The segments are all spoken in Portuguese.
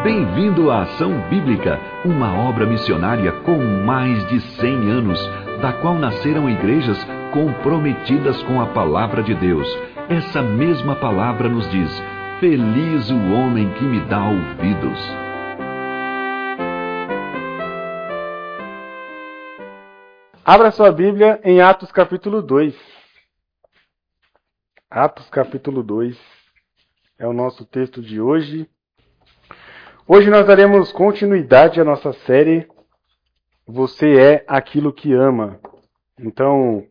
Bem-vindo à Ação Bíblica, uma obra missionária com mais de 100 anos, da qual nasceram igrejas comprometidas com a palavra de Deus. Essa mesma palavra nos diz: feliz o homem que me dá ouvidos. Abra sua Bíblia em Atos capítulo 2. Atos capítulo 2 é o nosso texto de hoje. Hoje nós daremos continuidade à nossa série Você é aquilo que ama. Então,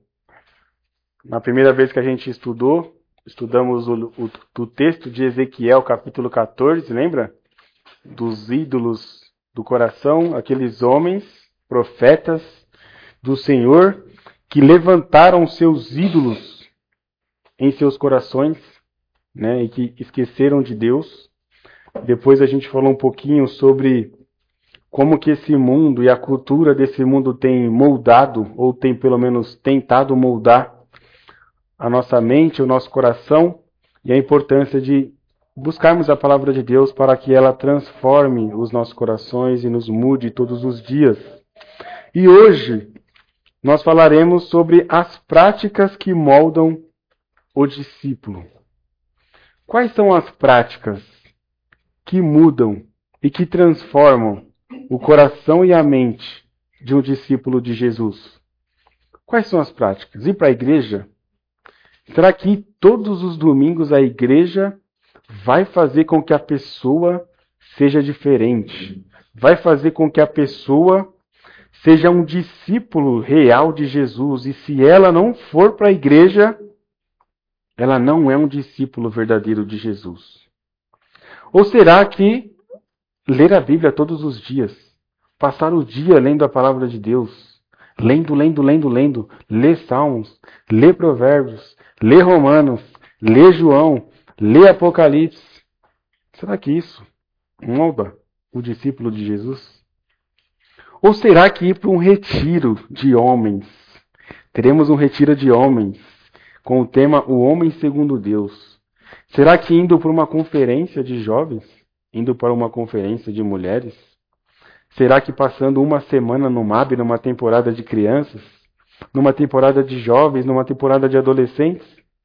na primeira vez que a gente estudamos o texto de Ezequiel capítulo 14, lembra? Dos ídolos do coração, aqueles homens, profetas do Senhor, que levantaram seus ídolos em seus corações, né, e que esqueceram de Deus. Depois a gente falou um pouquinho sobre como que esse mundo e a cultura desse mundo tem moldado, ou tem pelo menos tentado moldar a nossa mente, o nosso coração, e a importância de buscarmos a palavra de Deus para que ela transforme os nossos corações e nos mude todos os dias. E hoje nós falaremos sobre as práticas que moldam o discípulo. Quais são as práticas que mudam e que transformam o coração e a mente de um discípulo de Jesus? Quais são as práticas? Ir para a igreja? Será que todos os domingos a igreja vai fazer com que a pessoa seja diferente? Vai fazer com que a pessoa seja um discípulo real de Jesus? E se ela não for para a igreja, ela não é um discípulo verdadeiro de Jesus? Ou será que ler a Bíblia todos os dias, passar o dia lendo a palavra de Deus, lendo, ler Salmos, ler Provérbios, ler Romanos, ler João, ler Apocalipse, será que isso molda o discípulo de Jesus? Ou será que ir para um retiro de homens? Teremos um retiro de homens com o tema O Homem Segundo Deus. Será que indo para uma conferência de jovens? Indo para uma conferência de mulheres? Será que passando uma semana no MAB, numa temporada de crianças? Numa temporada de jovens? Numa temporada de adolescentes?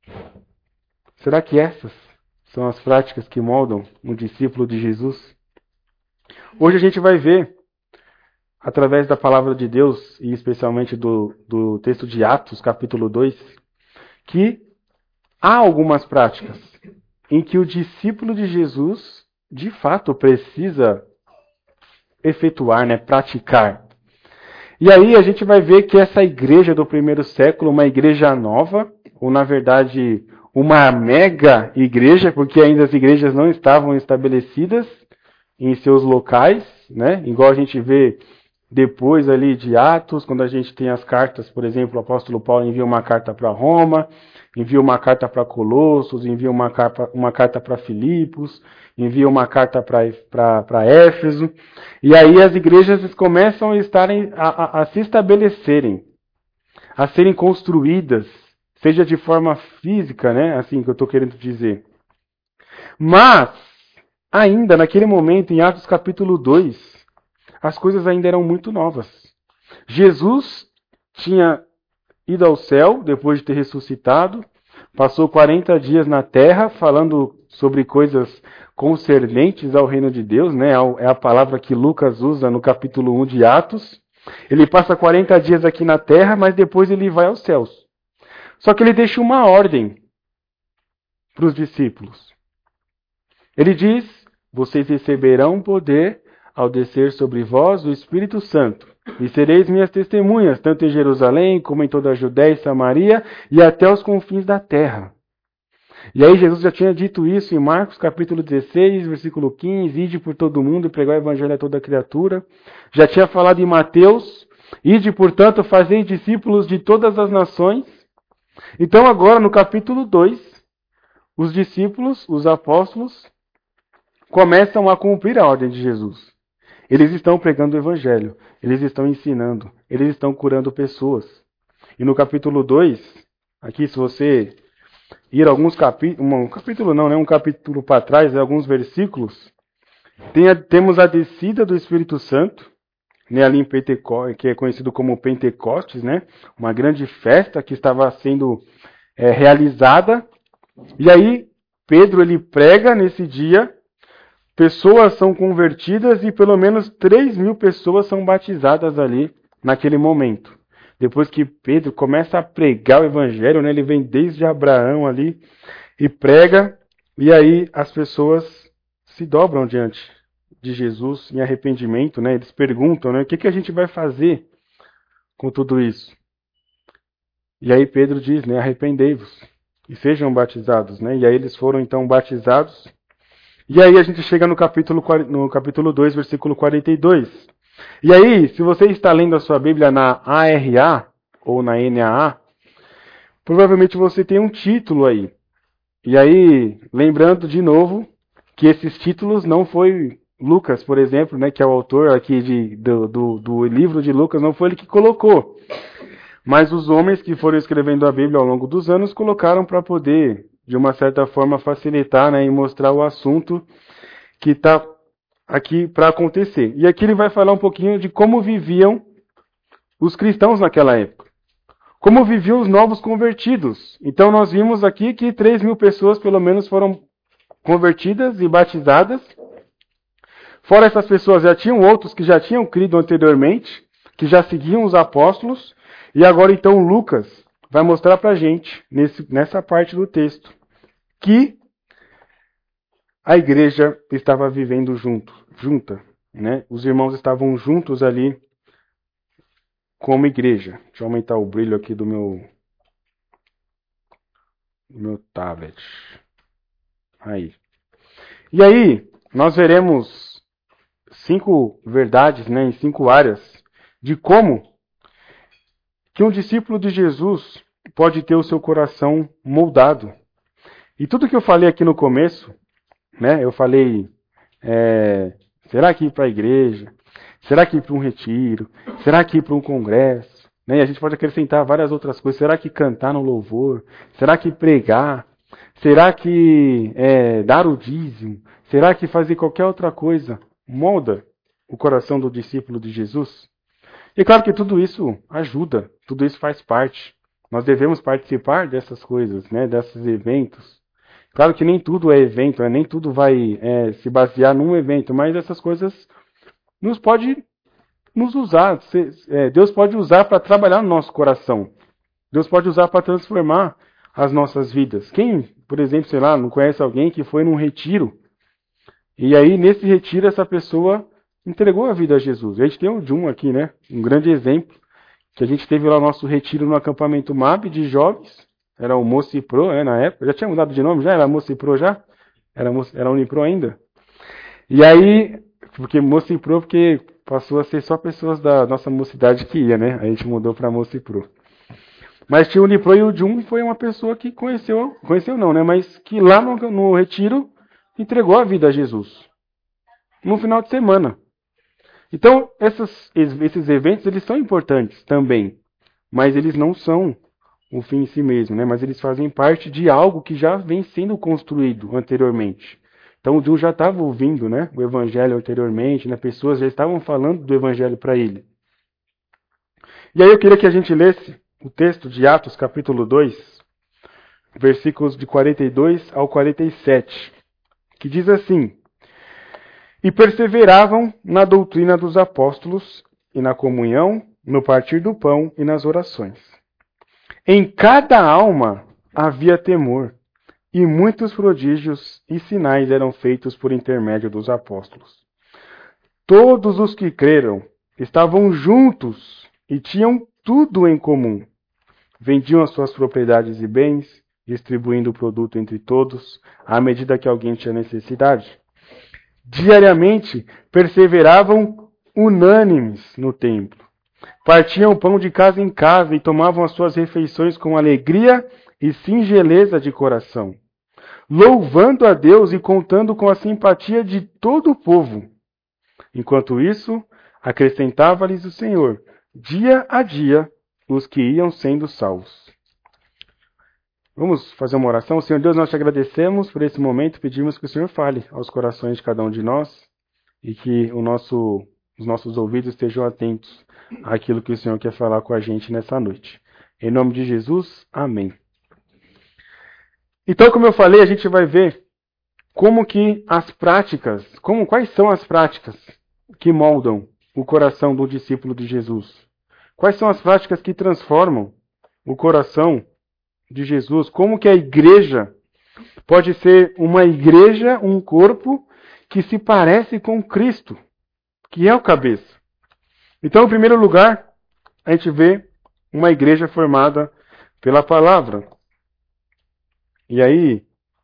Será que essas são as práticas que moldam um discípulo de Jesus? Hoje a gente vai ver, através da palavra de Deus, e especialmente do texto de Atos, capítulo 2, que há algumas práticas em que o discípulo de Jesus, de fato, precisa efetuar, praticar. E aí a gente vai ver que essa igreja do primeiro século, uma igreja nova, ou na verdade uma mega igreja, porque ainda as igrejas não estavam estabelecidas em seus locais, igual a gente vê depois ali de Atos, quando a gente tem as cartas, por exemplo, o apóstolo Paulo envia uma carta para Roma, envia uma carta para Colossos, envia uma carta para Filipos, envia uma carta para Éfeso, e aí as igrejas começam a se estabelecerem, a serem construídas, seja de forma física, assim que eu estou querendo dizer. Mas, ainda naquele momento, em Atos capítulo 2, as coisas ainda eram muito novas. Jesus tinha ido ao céu, depois de ter ressuscitado, passou 40 dias na terra, falando sobre coisas concernentes ao reino de Deus, é a palavra que Lucas usa no capítulo 1 de Atos. Ele passa 40 dias aqui na terra, mas depois ele vai aos céus. Só que ele deixa uma ordem para os discípulos. Ele diz: vocês receberão poder ao descer sobre vós o Espírito Santo, e sereis minhas testemunhas, tanto em Jerusalém, como em toda a Judéia e Samaria, e até os confins da terra. E aí Jesus já tinha dito isso em Marcos capítulo 16, versículo 15, ide por todo mundo e pregai o evangelho a toda criatura. Já tinha falado em Mateus, ide, portanto, fazei discípulos de todas as nações. Então agora, no capítulo 2, os discípulos, os apóstolos, começam a cumprir a ordem de Jesus. Eles estão pregando o evangelho, eles estão ensinando, eles estão curando pessoas. E no capítulo 2, aqui se você ir alguns capítulos, um capítulo para trás, alguns versículos, Temos a descida do Espírito Santo, né, ali em Pentecostes, que é conhecido como Pentecostes, né? Uma grande festa que estava sendo realizada. E aí, Pedro ele prega nesse dia, pessoas são convertidas e pelo menos 3.000 pessoas são batizadas ali naquele momento. Depois que Pedro começa a pregar o evangelho, né, ele vem desde Abraão ali e prega, e aí as pessoas se dobram diante de Jesus em arrependimento, né? Eles perguntam, né, o que a gente vai fazer com tudo isso? E aí Pedro diz, né, arrependei-vos e sejam batizados, né? E aí eles foram então batizados. E aí a gente chega no capítulo 2, versículo 42. E aí, se você está lendo a sua Bíblia na ARA ou na NAA, provavelmente você tem um título aí. E aí, lembrando de novo que esses títulos não foi Lucas, por exemplo, né, que é o autor aqui do livro de Lucas, não foi ele que colocou. Mas os homens que foram escrevendo a Bíblia ao longo dos anos colocaram para poder, de uma certa forma, facilitar, né, e mostrar o assunto que está aqui para acontecer. E aqui ele vai falar um pouquinho de como viviam os cristãos naquela época. Como viviam os novos convertidos. Então nós vimos aqui que 3.000 pessoas pelo menos foram convertidas e batizadas. Fora essas pessoas, já tinham outros que já tinham crido anteriormente, que já seguiam os apóstolos. E agora então Lucas vai mostrar para a gente, nessa parte do texto, que a igreja estava vivendo junta, né? Os irmãos estavam juntos ali como igreja. Deixa eu aumentar o brilho aqui do meu tablet. Aí. E aí, nós veremos 5 verdades, né, em 5 áreas de como que um discípulo de Jesus pode ter o seu coração moldado. E tudo que eu falei aqui no começo, né, eu falei, será que ir para a igreja? Será que ir para um retiro? Será que ir para um congresso? Né? E a gente pode acrescentar várias outras coisas. Será que cantar no louvor? Será que pregar? Será que dar o dízimo? Será que fazer qualquer outra coisa molda o coração do discípulo de Jesus? E claro que tudo isso ajuda, tudo isso faz parte. Nós devemos participar dessas coisas, né, desses eventos. Claro que nem tudo é evento, nem tudo vai se basear num evento, mas essas coisas pode nos usar. Deus pode usar para trabalhar no nosso coração. Deus pode usar para transformar as nossas vidas. Quem, por exemplo, sei lá, não conhece alguém que foi num retiro, e aí nesse retiro essa pessoa entregou a vida a Jesus. A gente tem o Jun aqui, né? Um grande exemplo, que a gente teve lá o nosso retiro no acampamento MAB de jovens. Era o Moci Pro, na época. Já tinha mudado de nome já? Era Moci Pro já? Era Unipro ainda? E aí, porque Moci Pro, porque passou a ser só pessoas da nossa mocidade que ia, né? A gente mudou para Moci Pro. Mas tinha o Unipro e o Jun foi uma pessoa que conheceu não, né? Mas que lá no retiro entregou a vida a Jesus. No final de semana. Então, esses eventos, eles são importantes também. Mas eles não são o fim em si mesmo, né? Mas eles fazem parte de algo que já vem sendo construído anteriormente. Então o Jun já estava ouvindo, né, o evangelho anteriormente, né? Pessoas já estavam falando do evangelho para ele. E aí eu queria que a gente lesse o texto de Atos capítulo 2, versículos de 42 ao 47, que diz assim: E perseveravam na doutrina dos apóstolos, e na comunhão, no partir do pão e nas orações. Em cada alma havia temor, e muitos prodígios e sinais eram feitos por intermédio dos apóstolos. Todos os que creram estavam juntos e tinham tudo em comum. Vendiam as suas propriedades e bens, distribuindo o produto entre todos, à medida que alguém tinha necessidade. Diariamente perseveravam unânimes no templo. Partiam o pão de casa em casa e tomavam as suas refeições com alegria e singeleza de coração, louvando a Deus e contando com a simpatia de todo o povo. Enquanto isso, acrescentava-lhes o Senhor, dia a dia, os que iam sendo salvos. Vamos fazer uma oração? Senhor Deus, nós te agradecemos por esse momento, pedimos que o Senhor fale aos corações de cada um de nós, e que os nossos ouvidos estejam atentos àquilo que o Senhor quer falar com a gente nessa noite. Em nome de Jesus, amém. Então, como eu falei, a gente vai ver como que as práticas, quais são as práticas que moldam o coração do discípulo de Jesus? Quais são as práticas que transformam o coração de Jesus? Como que a igreja pode ser uma igreja, um corpo que se parece com Cristo, que é o cabeça? Então, em primeiro lugar, a gente vê uma igreja formada pela palavra. E aí,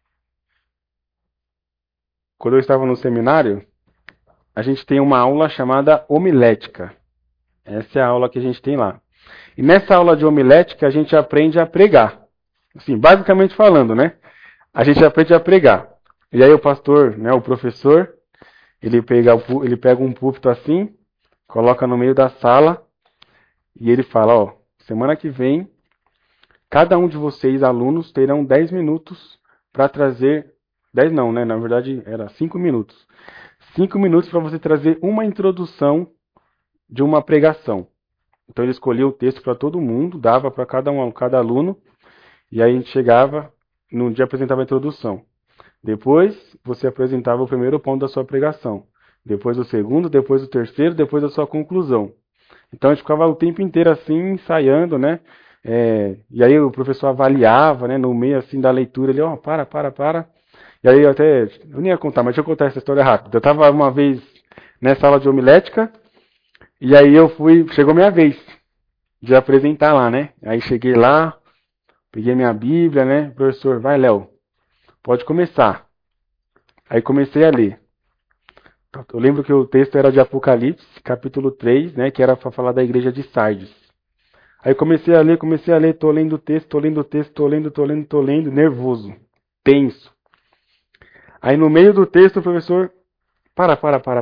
quando eu estava no seminário, a gente tem uma aula chamada homilética. Essa é a aula que a gente tem lá. E nessa aula de homilética, a gente aprende a pregar. Assim, basicamente falando, né? A gente aprende a pregar. E aí o pastor, né, o professor, ele pega um púlpito assim, coloca no meio da sala, e ele fala, ó, semana que vem, cada um de vocês, alunos, terão 10 minutos para trazer... 10 não, né? Na verdade, era 5 minutos. 5 minutos para você trazer uma introdução de uma pregação. Então ele escolhia o texto para todo mundo, dava para cada aluno, e aí a gente chegava, no dia apresentava a introdução. Depois você apresentava o primeiro ponto da sua pregação. Depois o segundo, depois o terceiro, depois a sua conclusão. Então a gente ficava o tempo inteiro assim, ensaiando, né? E aí o professor avaliava, né? No meio assim da leitura, ele, ó, para. E aí eu nem ia contar, mas deixa eu contar essa história rápida. Eu estava uma vez nessa aula de homilética, e aí chegou minha vez de apresentar lá, né? Aí cheguei lá, peguei minha Bíblia, né? Professor, vai, Léo, pode começar. Aí comecei a ler. Eu lembro que o texto era de Apocalipse, capítulo 3, né? Que era para falar da igreja de Sardes. Aí comecei a ler, tô lendo o texto, tô lendo, nervoso, tenso. Aí no meio do texto o professor, para.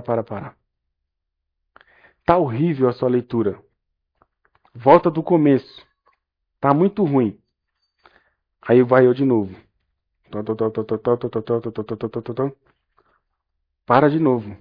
Tá horrível a sua leitura. Volta do começo. Tá muito ruim. Aí vai eu de novo. Para de novo.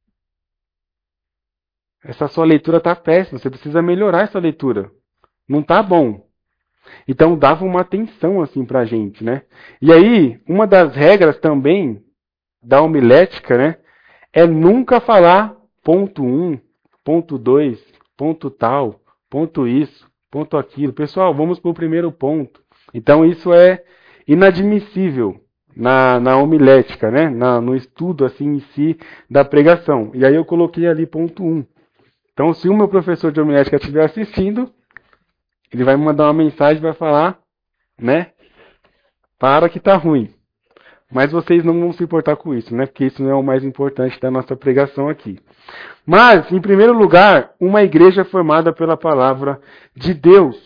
Essa sua leitura tá péssima. Você precisa melhorar essa leitura. Não tá bom. Então dava uma atenção assim pra gente, né? E aí, uma das regras também da homilética, né? É nunca falar ponto 1, ponto 2, ponto tal, ponto isso, ponto aquilo. Pessoal, vamos para o primeiro ponto. Então isso é inadmissível na homilética, né? No estudo assim em si da pregação. E aí eu coloquei ali ponto 1. Então se o meu professor de homilética estiver assistindo, ele vai me mandar uma mensagem e vai falar, né? Para que tá ruim. Mas vocês não vão se importar com isso, né? Porque isso não é o mais importante da nossa pregação aqui. Mas, em primeiro lugar, uma igreja formada pela palavra de Deus.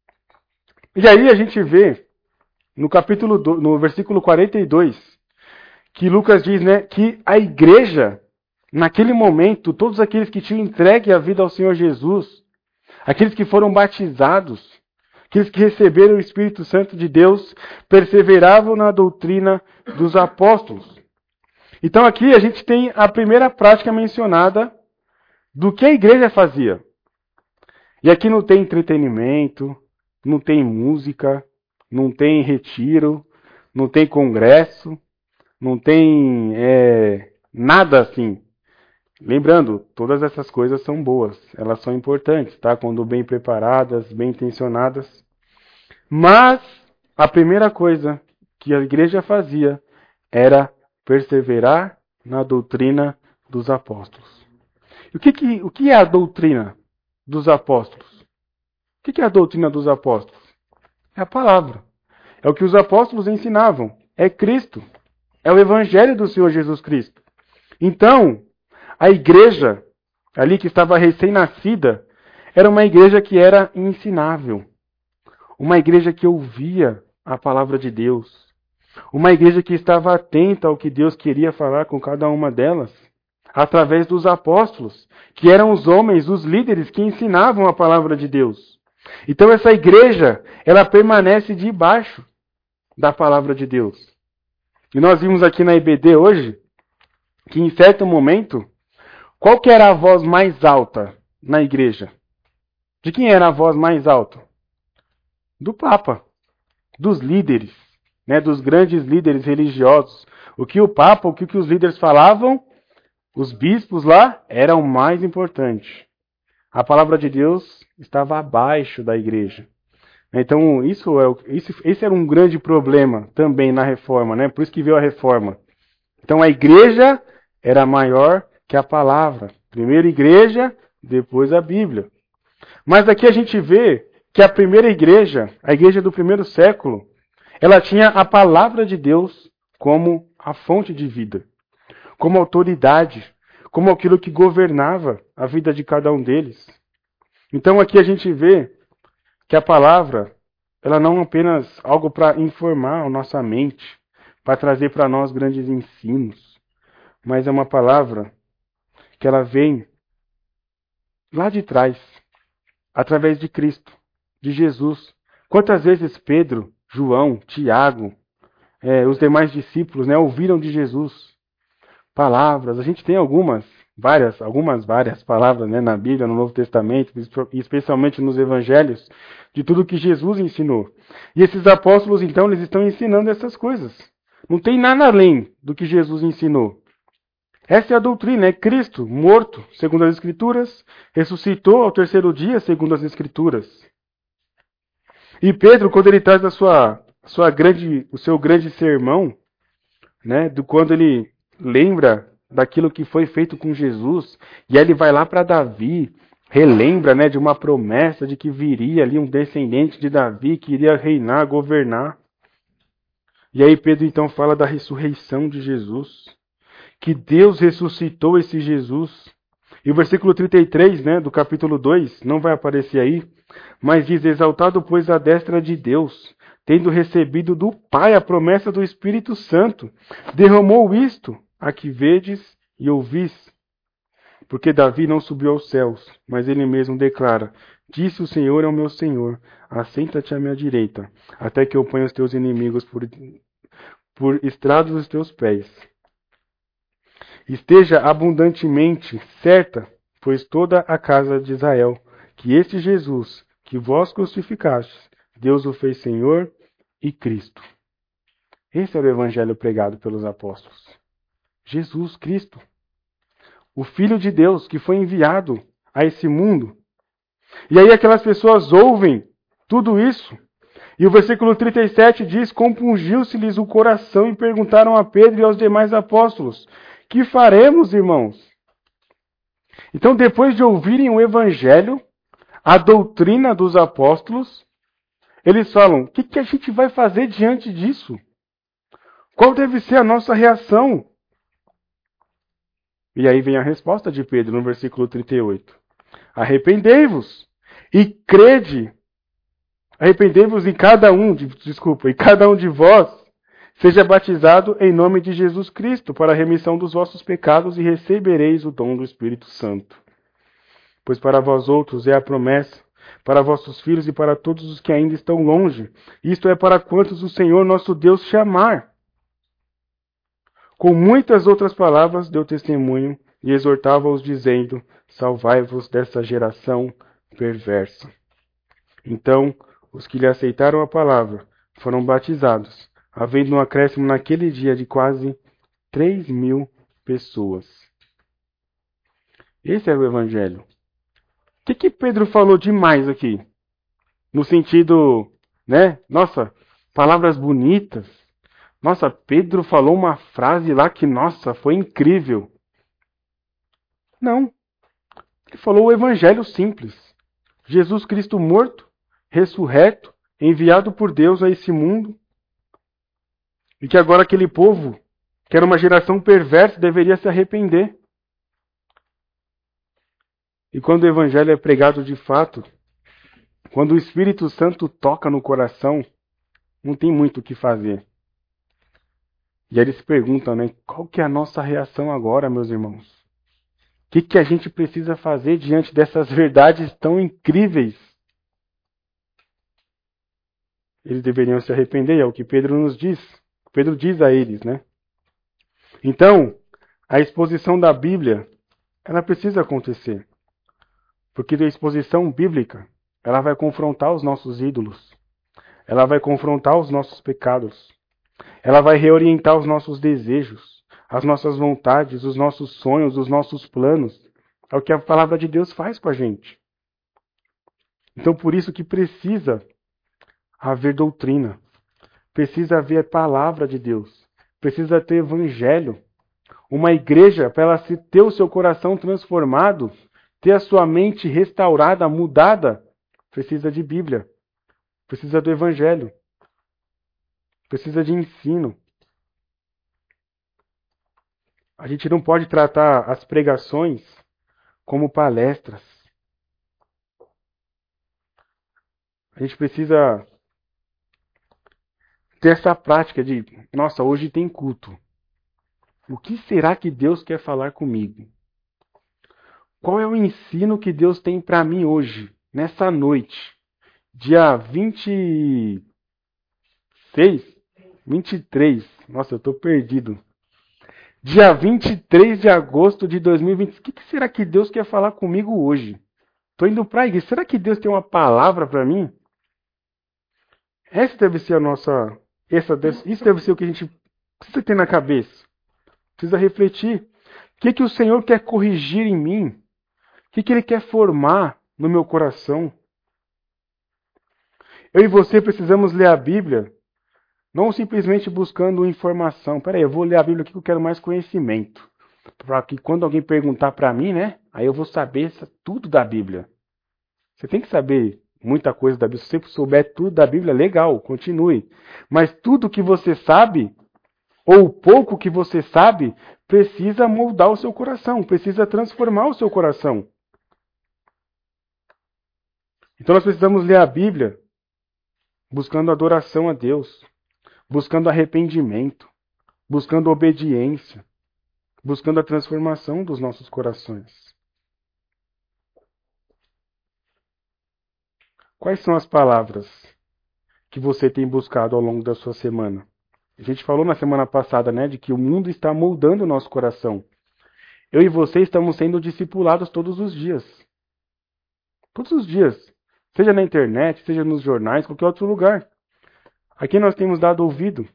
E aí a gente vê, no versículo 42, que Lucas diz, né, que a igreja, naquele momento, todos aqueles que tinham entregue a vida ao Senhor Jesus, aqueles que foram batizados, aqueles que receberam o Espírito Santo de Deus, perseveravam na doutrina dos apóstolos. Então aqui a gente tem a primeira prática mencionada do que a igreja fazia. E aqui não tem entretenimento, não tem música, não tem retiro, não tem congresso, não tem nada assim. Lembrando, todas essas coisas são boas, elas são importantes, tá? Quando bem preparadas, bem intencionadas. Mas a primeira coisa que a igreja fazia era perseverar na doutrina dos apóstolos. E o que é a doutrina dos apóstolos? O que é a doutrina dos apóstolos? É a palavra. É o que os apóstolos ensinavam. É Cristo. É o evangelho do Senhor Jesus Cristo. Então, a igreja, ali que estava recém-nascida, era uma igreja que era ensinável. Uma igreja que ouvia a palavra de Deus. Uma igreja que estava atenta ao que Deus queria falar com cada uma delas. Através dos apóstolos, que eram os homens, os líderes que ensinavam a palavra de Deus. Então essa igreja, ela permanece debaixo da palavra de Deus. E nós vimos aqui na IBD hoje, que em certo momento, qual que era a voz mais alta na igreja? De quem era a voz mais alta? Do Papa, dos líderes, né, dos grandes líderes religiosos. O que o Papa, o que os líderes falavam, os bispos lá, era o mais importante. A palavra de Deus estava abaixo da igreja. Então, esse era um grande problema também na reforma, né? Por isso que veio a reforma. Então, a igreja era maior que a palavra. Primeiro igreja, depois a Bíblia. Mas aqui a gente vê que a primeira igreja, a igreja do primeiro século, ela tinha a palavra de Deus como a fonte de vida, como autoridade, como aquilo que governava a vida de cada um deles. Então aqui a gente vê que a palavra, ela não é apenas algo para informar a nossa mente, para trazer para nós grandes ensinos, mas é uma palavra que ela vem lá de trás, através de Cristo, de Jesus. Quantas vezes Pedro, João, Tiago, os demais discípulos, né, ouviram de Jesus palavras? A gente tem algumas várias palavras, né, na Bíblia, no Novo Testamento, especialmente nos Evangelhos, de tudo que Jesus ensinou. E esses apóstolos, então, eles estão ensinando essas coisas. Não tem nada além do que Jesus ensinou. Essa é a doutrina, é Cristo, morto, segundo as Escrituras, ressuscitou ao terceiro dia, segundo as Escrituras. E Pedro, quando ele traz o seu grande sermão, né, quando ele lembra daquilo que foi feito com Jesus, e aí ele vai lá para Davi, relembra, né, de uma promessa de que viria ali um descendente de Davi que iria reinar, governar. E aí Pedro então fala da ressurreição de Jesus, que Deus ressuscitou esse Jesus. E o versículo 33, né, do capítulo 2, não vai aparecer aí, mas diz: exaltado, pois, à destra de Deus, tendo recebido do Pai a promessa do Espírito Santo, derramou isto a que vedes e ouvis. Porque Davi não subiu aos céus, mas ele mesmo declara: disse o Senhor ao meu Senhor, assenta-te à minha direita, até que eu ponha os teus inimigos por estrados dos teus pés. Esteja abundantemente certa, pois toda a casa de Israel, que este Jesus, que vós crucificastes, Deus o fez Senhor e Cristo. Esse era o evangelho pregado pelos apóstolos. Jesus Cristo, o Filho de Deus que foi enviado a esse mundo. E aí aquelas pessoas ouvem tudo isso. E o versículo 37 diz: compungiu-se-lhes o coração e perguntaram a Pedro e aos demais apóstolos: que faremos, irmãos? Então, depois de ouvirem o evangelho, a doutrina dos apóstolos, eles falam: o que a gente vai fazer diante disso? Qual deve ser a nossa reação? E aí vem a resposta de Pedro no versículo 38. Arrependei-vos e crede. Arrependei-vos e cada um de vós seja batizado em nome de Jesus Cristo para a remissão dos vossos pecados e recebereis o dom do Espírito Santo. Pois para vós outros é a promessa, para vossos filhos e para todos os que ainda estão longe. Isto é para quantos o Senhor nosso Deus chamar. Com muitas outras palavras deu testemunho e exortava-os dizendo: salvai-vos dessa geração perversa. Então, os que lhe aceitaram a palavra foram batizados, havendo um acréscimo naquele dia de quase 3.000 pessoas. Esse é o Evangelho. O que Pedro falou demais aqui? No sentido, né? Nossa, palavras bonitas. Nossa, Pedro falou uma frase lá que, nossa, foi incrível. Não. Ele falou o Evangelho simples. Jesus Cristo morto, ressurreto, enviado por Deus a esse mundo. E que agora aquele povo, que era uma geração perversa, deveria se arrepender. E quando o Evangelho é pregado de fato, quando o Espírito Santo toca no coração, não tem muito o que fazer. E aí eles perguntam, né? Qual que é a nossa reação agora, meus irmãos? O que a gente precisa fazer diante dessas verdades tão incríveis? Eles deveriam se arrepender, é o que Pedro nos diz. Pedro diz a eles, né? Então, a exposição da Bíblia ela precisa acontecer. Porque a exposição bíblica, ela vai confrontar os nossos ídolos. Ela vai confrontar os nossos pecados. Ela vai reorientar os nossos desejos, as nossas vontades, os nossos sonhos, os nossos planos. É o que a palavra de Deus faz com a gente. Então, por isso que precisa haver doutrina. Precisa haver a palavra de Deus. Precisa ter evangelho. Uma igreja, para ela ter o seu coração transformado, ter a sua mente restaurada, mudada, precisa de Bíblia. Precisa do evangelho. Precisa de ensino. A gente não pode tratar as pregações como palestras. A gente precisa ter essa prática de, nossa, hoje tem culto. O que será que Deus quer falar comigo? Qual é o ensino que Deus tem para mim hoje, nessa noite? Dia 26, 23. Nossa, eu estou perdido. Dia 23 de agosto de 2020. O que será que Deus quer falar comigo hoje? Estou indo para a igreja. Será que Deus tem uma palavra para mim? Essa deve ser a nossa... Isso deve ser o que a gente precisa ter na cabeça. Precisa refletir. O que o Senhor quer corrigir em mim? O que Ele quer formar no meu coração? Eu e você precisamos ler a Bíblia, não simplesmente buscando informação. Peraí, eu vou ler a Bíblia aqui que eu quero mais conhecimento. Para que quando alguém perguntar para mim, né? Aí eu vou saber tudo da Bíblia. Você tem que saber muita coisa da Bíblia. Se você souber tudo da Bíblia, legal, continue. Mas tudo que você sabe, ou pouco que você sabe, precisa moldar o seu coração, precisa transformar o seu coração. Então nós precisamos ler a Bíblia buscando adoração a Deus, buscando arrependimento, buscando obediência, buscando a transformação dos nossos corações. Quais são as palavras que você tem buscado ao longo da sua semana? A gente falou na semana passada, né, de que o mundo está moldando o nosso coração. Eu e você estamos sendo discipulados todos os dias. Todos os dias. Seja na internet, seja nos jornais, qualquer outro lugar. Aqui nós temos dado ouvido.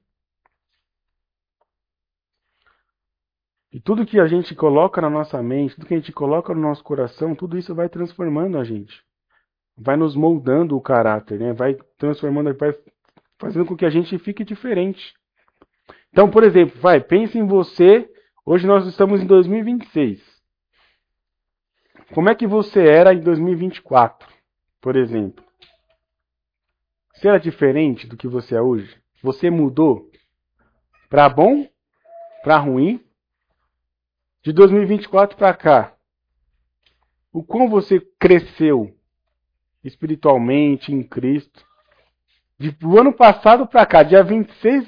E tudo que a gente coloca na nossa mente, tudo que a gente coloca no nosso coração, tudo isso vai transformando a gente. Vai nos moldando o caráter, né? Vai transformando, vai fazendo com que a gente fique diferente. Então, por exemplo, pense em você. Hoje nós estamos em 2026. Como é que você era em 2024, por exemplo? Você era diferente do que você é hoje? Você mudou para bom, para ruim? De 2024 para cá, o quão você cresceu espiritualmente em Cristo? Do ano passado para cá, dia 23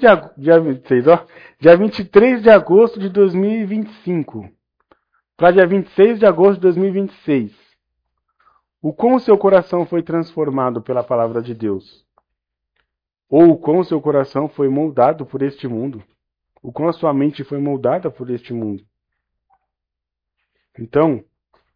de agosto de 2025, para dia 26 de agosto de 2026. O quão o seu coração foi transformado pela palavra de Deus? Ou o quão o seu coração foi moldado por este mundo? O quão a sua mente foi moldada por este mundo? Então,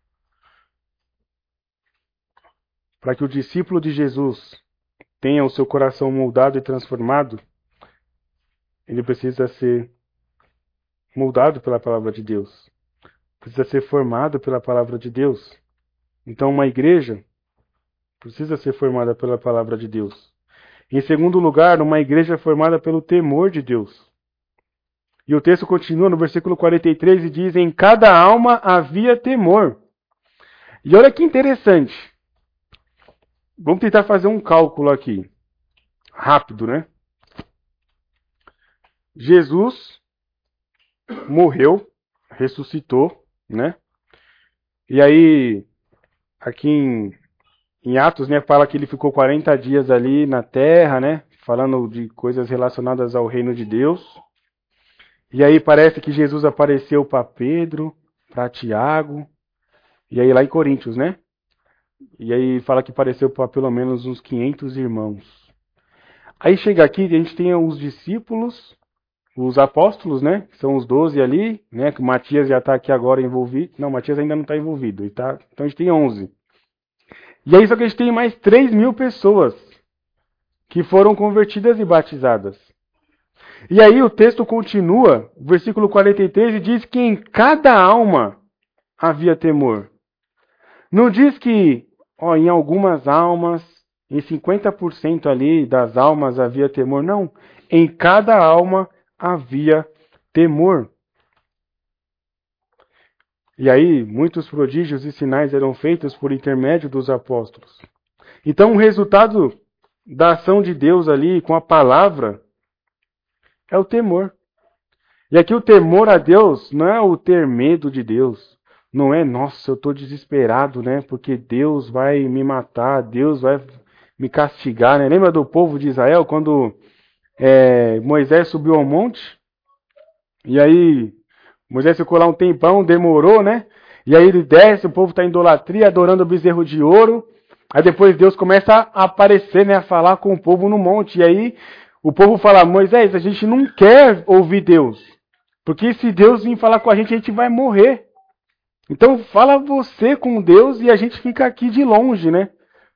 para que o discípulo de Jesus tenha o seu coração moldado e transformado, ele precisa ser moldado pela palavra de Deus. Precisa ser formado pela palavra de Deus. Então, uma igreja precisa ser formada pela palavra de Deus. Em segundo lugar, uma igreja formada pelo temor de Deus. E o texto continua no versículo 43 e diz: em cada alma havia temor. E olha que interessante. Vamos tentar fazer um cálculo aqui. Rápido, né? Jesus morreu, ressuscitou, né? E aí, aqui em Atos, né, fala que ele ficou 40 dias ali na terra, né? Falando de coisas relacionadas ao reino de Deus. E aí parece que Jesus apareceu para Pedro, para Tiago, e aí lá em Coríntios, né? E aí fala que apareceu para pelo menos uns 500 irmãos. Aí chega aqui, a gente tem os discípulos, os apóstolos, né? Que são os 12 ali, né? Que o Matias já está aqui agora envolvido. Não, o Matias ainda não está envolvido. Então a gente tem 11. E aí só que a gente tem mais 3.000 pessoas que foram convertidas e batizadas. E aí o texto continua, versículo 43, e diz que em cada alma havia temor. Não diz que em algumas almas, em 50% ali das almas havia temor. Não, em cada alma havia temor. E aí muitos prodígios e sinais eram feitos por intermédio dos apóstolos. Então o resultado da ação de Deus ali com a palavra é o temor. E aqui o temor a Deus não é o ter medo de Deus. Não é, nossa, eu estou desesperado, né? Porque Deus vai me matar, Deus vai me castigar, né? Lembra do povo de Israel quando Moisés subiu ao monte? E aí Moisés ficou lá um tempão, demorou, né? E aí ele desce, o povo está em idolatria, adorando o bezerro de ouro. Aí depois Deus começa a aparecer, né? A falar com o povo no monte. E aí o povo fala, Moisés, a gente não quer ouvir Deus. Porque se Deus vir falar com a gente vai morrer. Então fala você com Deus e a gente fica aqui de longe, né?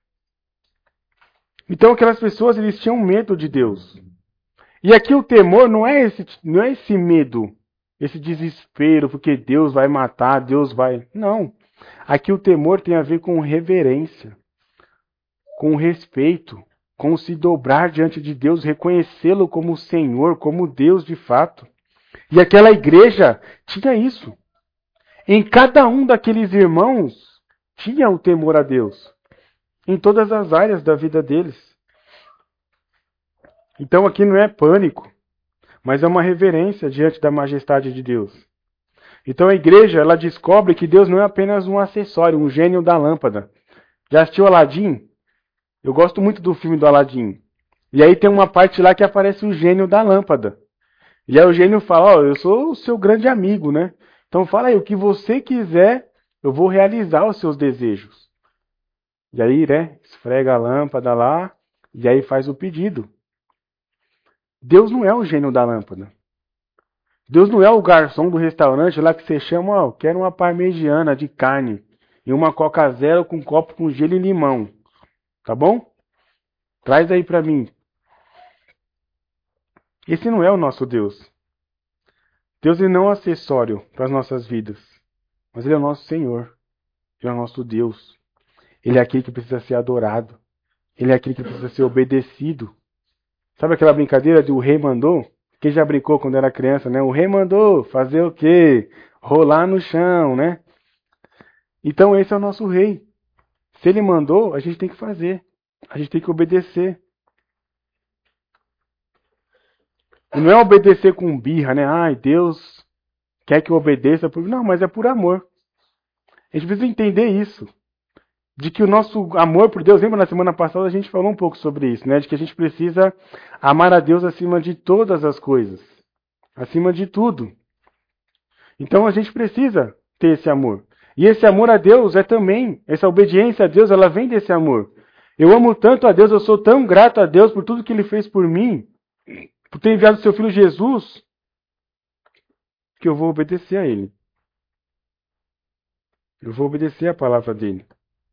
Então aquelas pessoas, eles tinham medo de Deus. E aqui o temor não é esse medo, esse desespero, porque Deus vai matar, Deus vai... Não. Aqui o temor tem a ver com reverência, com respeito, com se dobrar diante de Deus, reconhecê-lo como Senhor, como Deus de fato. E aquela igreja tinha isso. Em cada um daqueles irmãos tinha o temor a Deus. Em todas as áreas da vida deles. Então aqui não é pânico, mas é uma reverência diante da majestade de Deus. Então a igreja, ela descobre que Deus não é apenas um acessório, um gênio da lâmpada. Já assistiu Aladim? Eu gosto muito do filme do Aladim. E aí tem uma parte lá que aparece o gênio da lâmpada. E aí o gênio fala, eu sou o seu grande amigo, né? Então fala aí, o que você quiser, eu vou realizar os seus desejos. E aí, né, esfrega a lâmpada lá, e aí faz o pedido. Deus não é o gênio da lâmpada. Deus não é o garçom do restaurante lá que você chama, quero uma parmegiana de carne e uma Coca Zero com um copo com gelo e limão. Tá bom? Traz aí para mim. Esse não é o nosso Deus. Deus ele não é um acessório para as nossas vidas, mas Ele é o nosso Senhor. Ele é o nosso Deus. Ele é aquele que precisa ser adorado. Ele é aquele que precisa ser obedecido. Sabe aquela brincadeira de o rei mandou? Quem já brincou quando era criança, né? O rei mandou fazer o quê? Rolar no chão, né? Então esse é o nosso rei. Se ele mandou, a gente tem que fazer. A gente tem que obedecer. E não é obedecer com birra, né? Ai, Deus quer que eu obedeça. Não, mas é por amor. A gente precisa entender isso. De que o nosso amor por Deus, lembra na semana passada a gente falou um pouco sobre isso, né? De que a gente precisa amar a Deus acima de todas as coisas. Acima de tudo. Então a gente precisa ter esse amor. E esse amor a Deus é também, essa obediência a Deus, ela vem desse amor. Eu amo tanto a Deus, eu sou tão grato a Deus por tudo que Ele fez por mim, por ter enviado seu Filho Jesus, que eu vou obedecer a Ele. Eu vou obedecer a palavra dEle.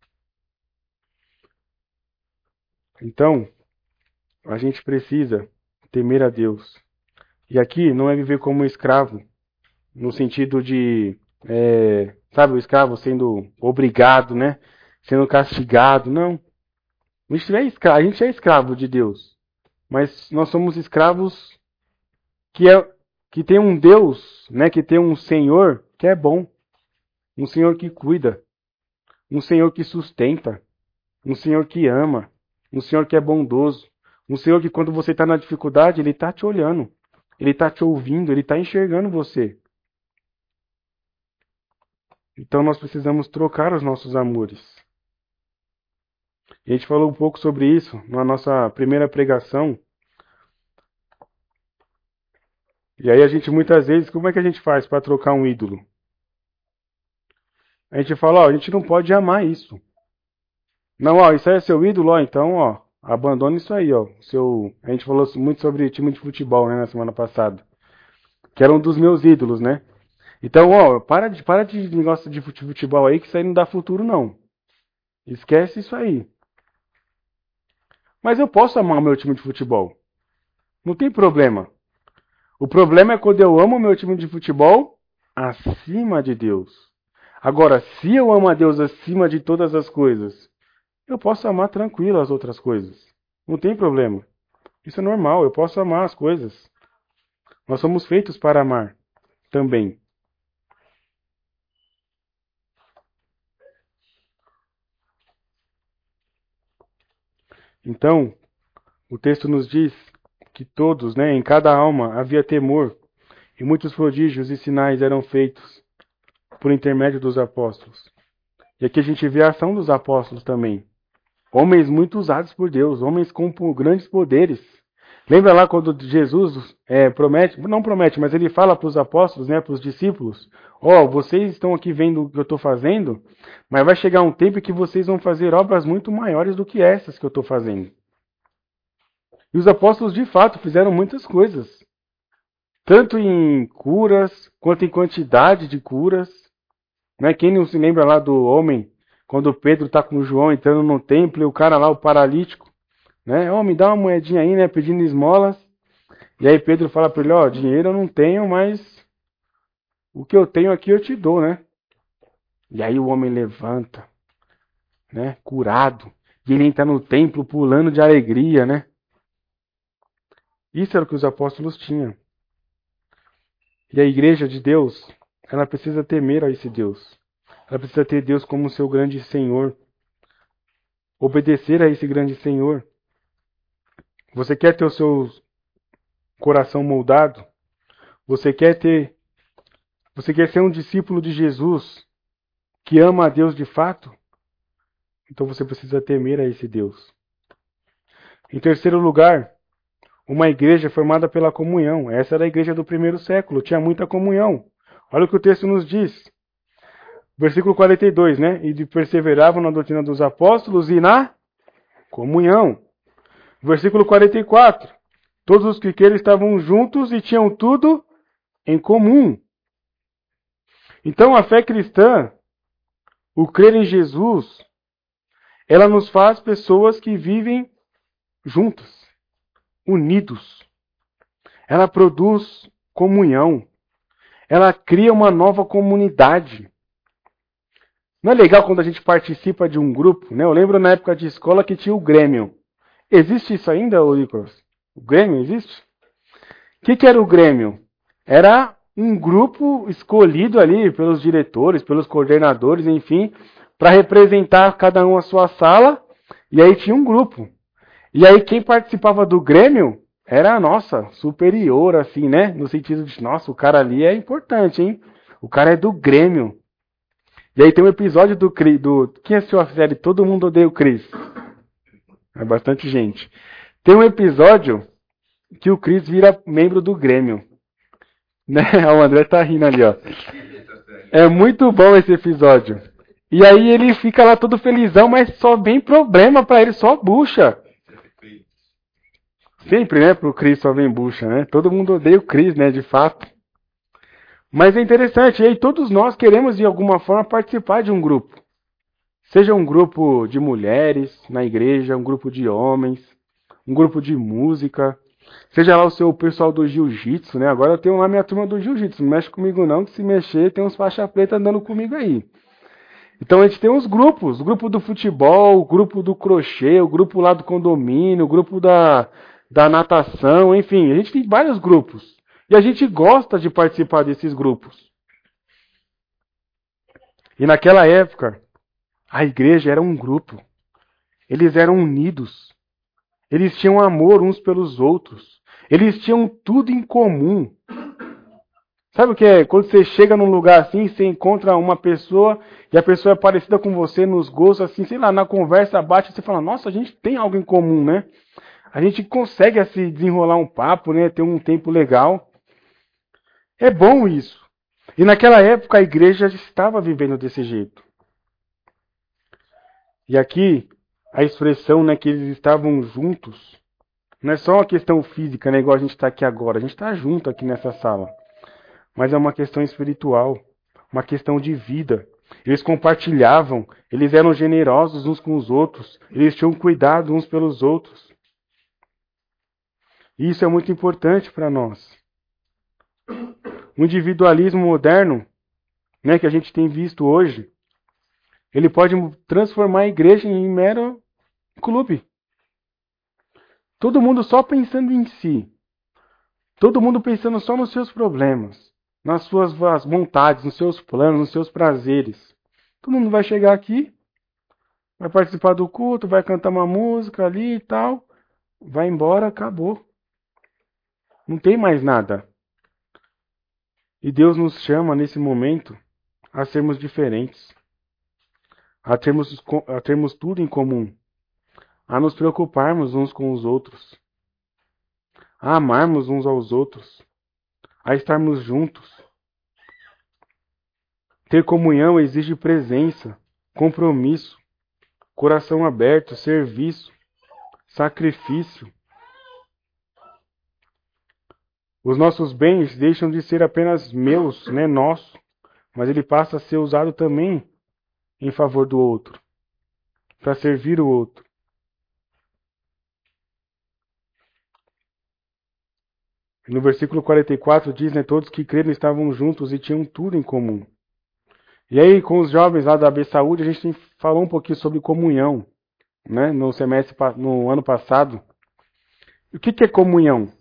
Então, a gente precisa temer a Deus. E aqui não é viver como escravo, no sentido de, sabe, o escravo sendo obrigado, né? Sendo castigado. Não. A gente é escravo de Deus. Mas nós somos escravos que tem um Deus, né? Que tem um Senhor que é bom. Um Senhor que cuida. Um Senhor que sustenta. Um Senhor que ama. Um Senhor que é bondoso. Um Senhor que quando você está na dificuldade, Ele está te olhando. Ele está te ouvindo. Ele está enxergando você. Então nós precisamos trocar os nossos amores. E a gente falou um pouco sobre isso na nossa primeira pregação. E aí a gente muitas vezes, como é que a gente faz para trocar um ídolo? A gente fala, a gente não pode amar isso. Não, isso aí é seu ídolo, então, abandona isso aí, A gente falou muito sobre time de futebol, né, na semana passada. que era um dos meus ídolos, né? Então, ó, para de negócio de futebol aí, que isso aí não dá futuro, não. Esquece isso aí. Mas eu posso amar o meu time de futebol. Não tem problema. O problema é quando eu amo o meu time de futebol acima de Deus. Agora, se eu amo a Deus acima de todas as coisas, eu posso amar tranquilo as outras coisas. Não tem problema. Isso é normal, eu posso amar as coisas. Nós somos feitos para amar também. Então, o texto nos diz que todos, né, em cada alma havia temor, e muitos prodígios e sinais eram feitos por intermédio dos apóstolos. E aqui a gente vê a ação dos apóstolos também. Homens muito usados por Deus, homens com grandes poderes. Lembra lá quando Jesus não promete, mas ele fala para os apóstolos, né, para os discípulos, vocês estão aqui vendo o que eu estou fazendo, mas vai chegar um tempo que vocês vão fazer obras muito maiores do que essas que eu estou fazendo. E os apóstolos, de fato, fizeram muitas coisas. Tanto em curas, quanto em quantidade de curas. Né? Quem não se lembra lá do homem, quando Pedro está com João entrando no templo, e o cara lá, o paralítico, né? Me dá uma moedinha aí, né? Pedindo esmolas. E aí Pedro fala para ele, dinheiro eu não tenho, mas o que eu tenho aqui eu te dou, né? E aí o homem levanta, né? Curado. E ele entra no templo pulando de alegria, né? Isso era o que os apóstolos tinham. E a igreja de Deus, ela precisa temer a esse Deus. Ela precisa ter Deus como seu grande Senhor. Obedecer a esse grande Senhor. Você quer ter o seu coração moldado? Você quer ser um discípulo de Jesus que ama a Deus de fato? Então você precisa temer a esse Deus. Em terceiro lugar, uma igreja formada pela comunhão. Essa era a igreja do primeiro século, tinha muita comunhão. Olha o que o texto nos diz. Versículo 42, né? E perseveravam na doutrina dos apóstolos e na comunhão. Versículo 44. Todos os que creram estavam juntos e tinham tudo em comum. Então a fé cristã, o crer em Jesus, ela nos faz pessoas que vivem juntas, unidos. Ela produz comunhão. Ela cria uma nova comunidade. Não é legal quando a gente participa de um grupo, né? Eu lembro na época de escola que tinha o Grêmio. Existe isso ainda, Nicolas? O Grêmio existe? O que era o Grêmio? Era um grupo escolhido ali pelos diretores, pelos coordenadores, enfim, para representar cada um a sua sala, e aí tinha um grupo. E aí quem participava do Grêmio era, superior, assim, né? No sentido de, o cara ali é importante, hein? O cara é do Grêmio. E aí tem um episódio do quem assistiu a série Todo Mundo Odeia o Chris? É bastante gente. Tem um episódio que o Chris vira membro do Grêmio. Né? O André tá rindo ali, ó. É muito bom esse episódio. E aí ele fica lá todo felizão, mas só vem problema pra ele, só bucha. Sempre, né, pro Chris só vem bucha, né? Todo mundo odeia o Chris, né, de fato. Mas é interessante, e aí todos nós queremos de alguma forma participar de um grupo. Seja um grupo de mulheres na igreja, um grupo de homens, um grupo de música, seja lá o seu pessoal do jiu-jitsu, né? Agora eu tenho lá minha turma do jiu-jitsu, não mexe comigo não, que se mexer tem uns faixa preta andando comigo aí. Então a gente tem os grupos, o grupo do futebol, o grupo do crochê, o grupo lá do condomínio, o grupo da natação, enfim, a gente tem vários grupos. E a gente gosta de participar desses grupos. E naquela época, a igreja era um grupo. Eles eram unidos. Eles tinham amor uns pelos outros. Eles tinham tudo em comum. Sabe o que é? Quando você chega num lugar assim, você encontra uma pessoa e a pessoa é parecida com você nos gostos, assim, sei lá, na conversa bate, você fala, a gente tem algo em comum, né? A gente consegue assim, desenrolar um papo, né? Ter um tempo legal. É bom isso. E naquela época a igreja estava vivendo desse jeito. E aqui, a expressão, né, que eles estavam juntos, não é só uma questão física, né, igual a gente está aqui agora. A gente está junto aqui nessa sala. mas é uma questão espiritual, uma questão de vida. Eles compartilhavam, eles eram generosos uns com os outros, eles tinham cuidado uns pelos outros. E isso é muito importante para nós. O individualismo moderno, né, que a gente tem visto hoje, ele pode transformar a igreja em mero clube. Todo mundo só pensando em si. Todo mundo pensando só nos seus problemas, nas suas vontades, nos seus planos, nos seus prazeres. Todo mundo vai chegar aqui, vai participar do culto, vai cantar uma música ali e tal, vai embora, acabou. Não tem mais nada. E Deus nos chama nesse momento a sermos diferentes, a termos tudo em comum, a nos preocuparmos uns com os outros, a amarmos uns aos outros, a estarmos juntos. Ter comunhão exige presença, compromisso, coração aberto, serviço, sacrifício. Os nossos bens deixam de ser apenas meus, né, nosso, mas ele passa a ser usado também em favor do outro, para servir o outro. No versículo 44 diz, né, todos que creram estavam juntos e tinham tudo em comum. E aí, com os jovens lá da B Saúde, a gente falou um pouquinho sobre comunhão, né, no ano passado. O que é comunhão?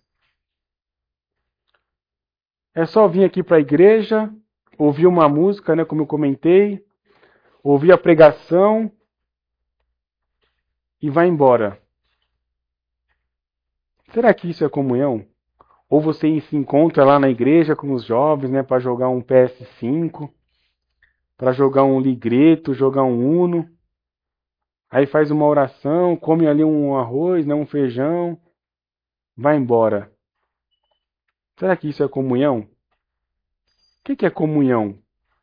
É só vir aqui para a igreja, ouvir uma música, né, como eu comentei, ouvir a pregação e vai embora. Será que isso é comunhão? Ou você se encontra lá na igreja com os jovens, né, para jogar um PS5, para jogar um ligreto, jogar um Uno, aí faz uma oração, come ali um arroz, né, um feijão, vai embora. Será que isso é comunhão? O que é comunhão?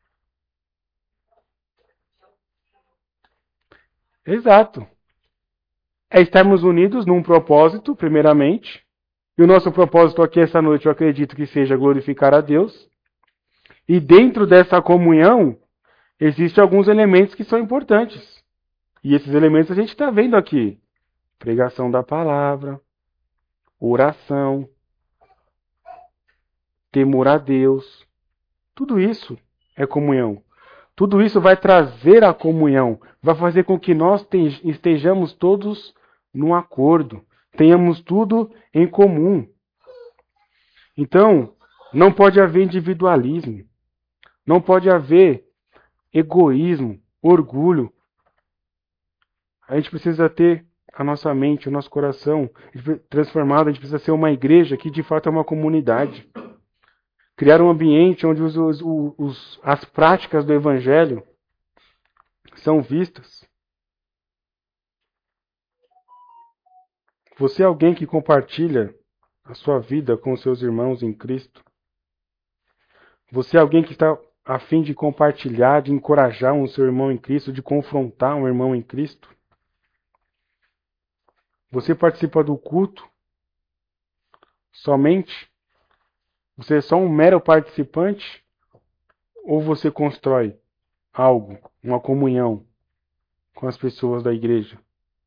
Exato. É estarmos unidos num propósito, primeiramente. E o nosso propósito aqui essa noite, eu acredito que seja glorificar a Deus. E dentro dessa comunhão, existem alguns elementos que são importantes. E esses elementos a gente está vendo aqui. Pregação da palavra, oração, temor a Deus. Tudo isso é comunhão. Tudo isso vai trazer a comunhão. Vai fazer com que nós estejamos todos num acordo. Tenhamos tudo em comum. Então, não pode haver individualismo. Não pode haver egoísmo, orgulho. A gente precisa ter a nossa mente, o nosso coração transformado. A gente precisa ser uma igreja que de fato é uma comunidade. Criar um ambiente onde as práticas do evangelho são vistas. Você é alguém que compartilha a sua vida com seus irmãos em Cristo? Você é alguém que está a fim de compartilhar, de encorajar um seu irmão em Cristo, de confrontar um irmão em Cristo? Você participa do culto somente? Você é só um mero participante? Ou você constrói algo, uma comunhão com as pessoas da igreja?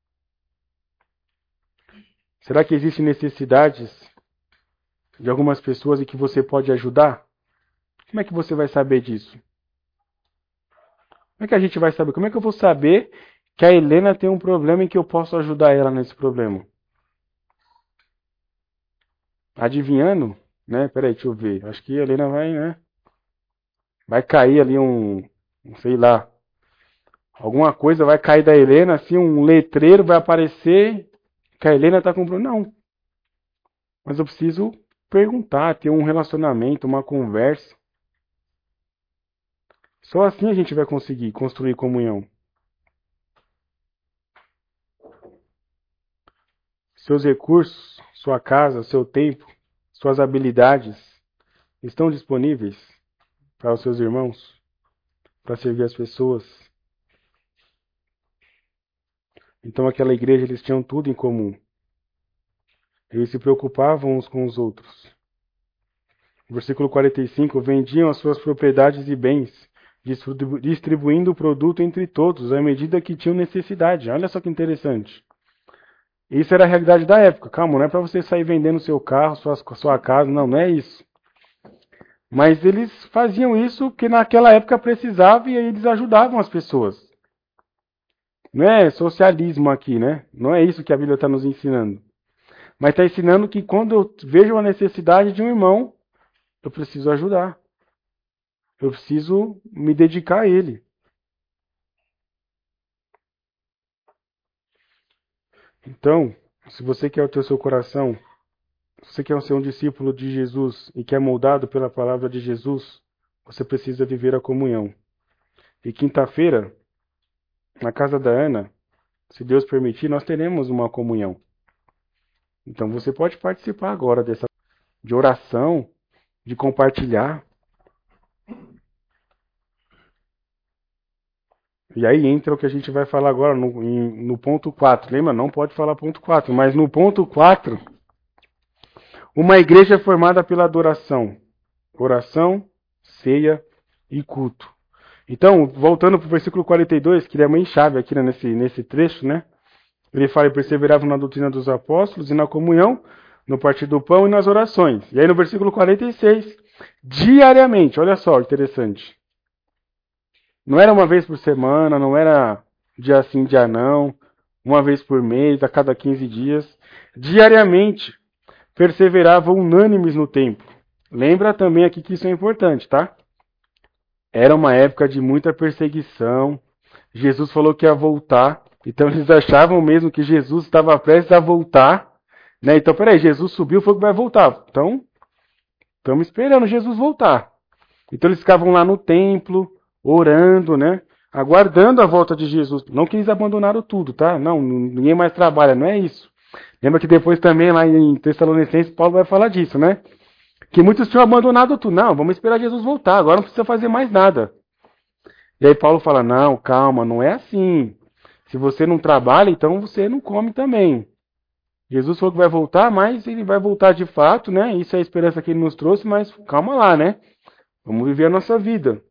Será que existem necessidades de algumas pessoas e que você pode ajudar? Como é que você vai saber disso? Como é que a gente vai saber? Como é que eu vou saber que a Helena tem um problema e que eu posso ajudar ela nesse problema? Adivinhando? Né? Peraí, deixa eu ver. Acho que a Helena vai, né? Vai cair ali sei lá, alguma coisa vai cair da Helena, assim, um letreiro vai aparecer que a Helena está com problema. Não. Mas eu preciso perguntar, ter um relacionamento, uma conversa. Só assim a gente vai conseguir construir comunhão. Seus recursos, sua casa, seu tempo, suas habilidades estão disponíveis para os seus irmãos, para servir as pessoas. Então aquela igreja, eles tinham tudo em comum. Eles se preocupavam uns com os outros. Versículo 45, vendiam as suas propriedades e bens, distribuindo o produto entre todos, à medida que tinham necessidade. Olha só que interessante. Isso era a realidade da época. Calma, não é para você sair vendendo seu carro, sua casa, não é isso. Mas eles faziam isso porque naquela época precisava e aí eles ajudavam as pessoas. Não é socialismo aqui, né? Não é isso que a Bíblia está nos ensinando. Mas está ensinando que quando eu vejo a necessidade de um irmão, eu preciso ajudar. Eu preciso me dedicar a ele. Então, se você quer ter o seu coração, se você quer ser um discípulo de Jesus e quer moldado pela palavra de Jesus, você precisa viver a comunhão. E quinta-feira, na casa da Ana, se Deus permitir, nós teremos uma comunhão. Então você pode participar agora de oração, de compartilhar. E aí entra o que a gente vai falar agora no ponto 4. Lembra? Não pode falar ponto 4, mas no ponto 4, uma igreja é formada pela adoração. Oração, ceia e culto. Então, voltando para o versículo 42, que ele é uma chave aqui nesse trecho, né? Ele fala e perseveravam na doutrina dos apóstolos e na comunhão, no partir do pão e nas orações. E aí no versículo 46, diariamente, olha só, interessante. Não era uma vez por semana, não era dia sim, dia não, uma vez por mês, a cada 15 dias. Diariamente, perseveravam unânimes no templo. Lembra também aqui que isso é importante, tá? Era uma época de muita perseguição. Jesus falou que ia voltar. Então eles achavam mesmo que Jesus estava prestes a voltar. Né? Então, peraí, Jesus subiu e falou que vai voltar. Então, estamos esperando Jesus voltar. Então eles ficavam lá no templo, orando, né? Aguardando a volta de Jesus. Não que eles abandonaram tudo, tá? Não, ninguém mais trabalha, não é isso. Lembra que depois também lá em Tessalonicenses, Paulo vai falar disso, né? Que muitos tinham abandonado tudo. Não, vamos esperar Jesus voltar, agora não precisa fazer mais nada. E aí Paulo fala, não, calma, não é assim. Se você não trabalha, então você não come também. Jesus falou que vai voltar, mas ele vai voltar de fato, né? Isso é a esperança que ele nos trouxe, mas calma lá, né? Vamos viver a nossa vida.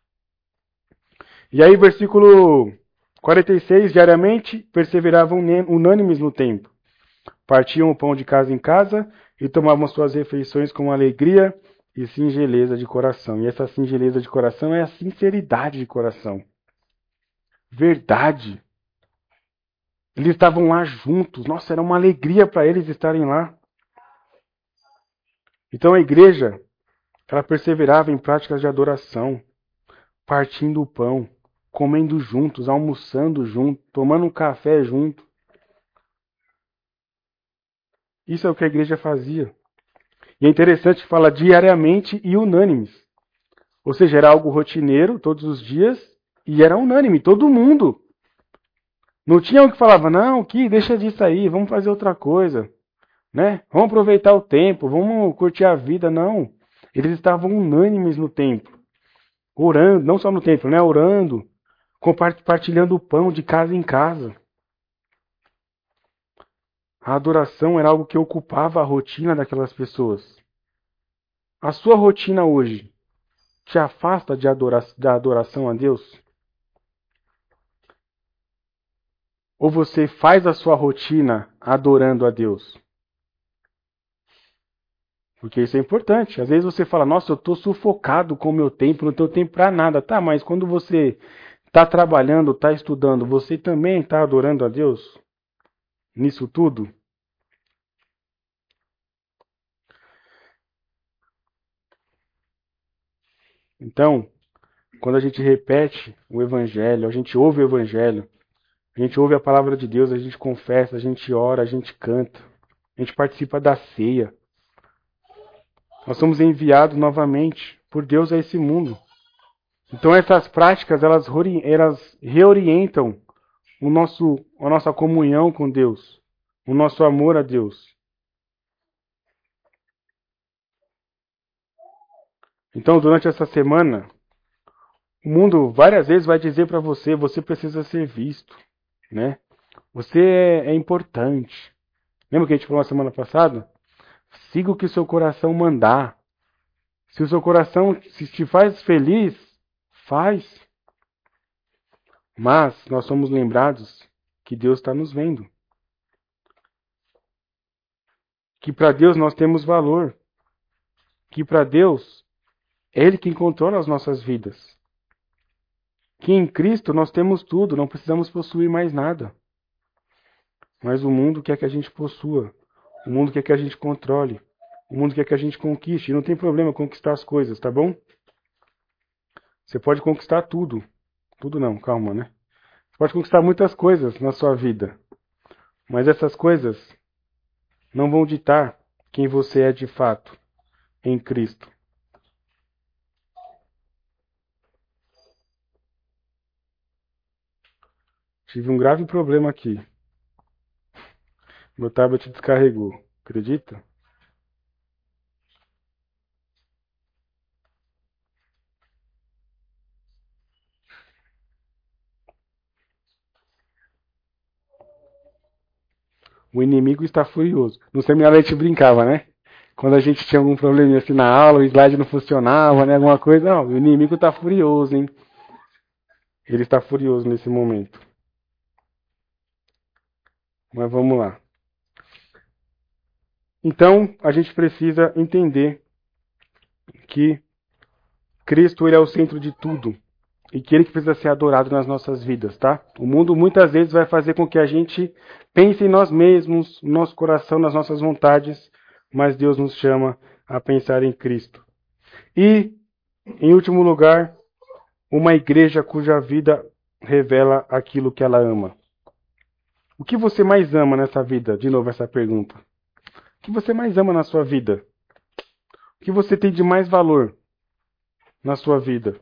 E aí, versículo 46, diariamente perseveravam unânimes no templo. Partiam o pão de casa em casa e tomavam suas refeições com alegria e singeleza de coração. E essa singeleza de coração é a sinceridade de coração. Verdade. Eles estavam lá juntos. Nossa, era uma alegria para eles estarem lá. Então a igreja, ela perseverava em práticas de adoração, partindo o pão, comendo juntos, almoçando junto, tomando um café junto. Isso é o que a igreja fazia. E é interessante que fala diariamente e unânimes. Ou seja, era algo rotineiro, todos os dias, e era unânime, todo mundo. Não tinha um que falava, não, deixa disso aí, vamos fazer outra coisa. Né? Vamos aproveitar o tempo, vamos curtir a vida. Não. Eles estavam unânimes no templo. Orando, não só no templo, né? Orando, compartilhando o pão de casa em casa. A adoração era algo que ocupava a rotina daquelas pessoas. A sua rotina hoje te afasta da adoração a Deus? Ou você faz a sua rotina adorando a Deus? Porque isso é importante. Às vezes você fala, nossa, eu estou sufocado com o meu tempo, não tenho tempo para nada. Tá, mas quando você está trabalhando, está estudando, você também está adorando a Deus? Nisso tudo? Então, quando a gente repete o Evangelho, a gente ouve o Evangelho, a gente ouve a palavra de Deus, a gente confessa, a gente ora, a gente canta, a gente participa da ceia. Nós somos enviados novamente por Deus a esse mundo. Então essas práticas, elas reorientam a nossa comunhão com Deus, o nosso amor a Deus. Então, durante essa semana, o mundo várias vezes vai dizer para você, você precisa ser visto, né? Você é importante. Lembra que a gente falou na semana passada? Siga o que o seu coração mandar. Se o seu coração se te faz feliz, faz. Mas nós somos lembrados que Deus está nos vendo. Que para Deus nós temos valor. Que para Deus é Ele quem controla as nossas vidas. Que em Cristo nós temos tudo, não precisamos possuir mais nada. Mas o mundo quer que a gente possua. O mundo quer que a gente controle. O mundo quer que a gente conquiste. E não tem problema conquistar as coisas, tá bom? Você pode conquistar tudo. Tudo não, calma, né? Você pode conquistar muitas coisas na sua vida. Mas essas coisas não vão ditar quem você é de fato em Cristo. Tive um grave problema aqui. Meu tablet descarregou. Acredita? O inimigo está furioso. No seminário a gente brincava, né? Quando a gente tinha algum probleminha assim na aula, o slide não funcionava, né? Alguma coisa. Não, o inimigo está furioso, hein? Ele está furioso nesse momento. Mas vamos lá. Então, a gente precisa entender que Cristo ele é o centro de tudo. E que Ele que precisa ser adorado nas nossas vidas, tá? O mundo muitas vezes vai fazer com que a gente pense em nós mesmos, no nosso coração, nas nossas vontades, mas Deus nos chama a pensar em Cristo. E, em último lugar, uma igreja cuja vida revela aquilo que ela ama. O que você mais ama nessa vida? De novo essa pergunta. O que você mais ama na sua vida? O que você tem de mais valor na sua vida?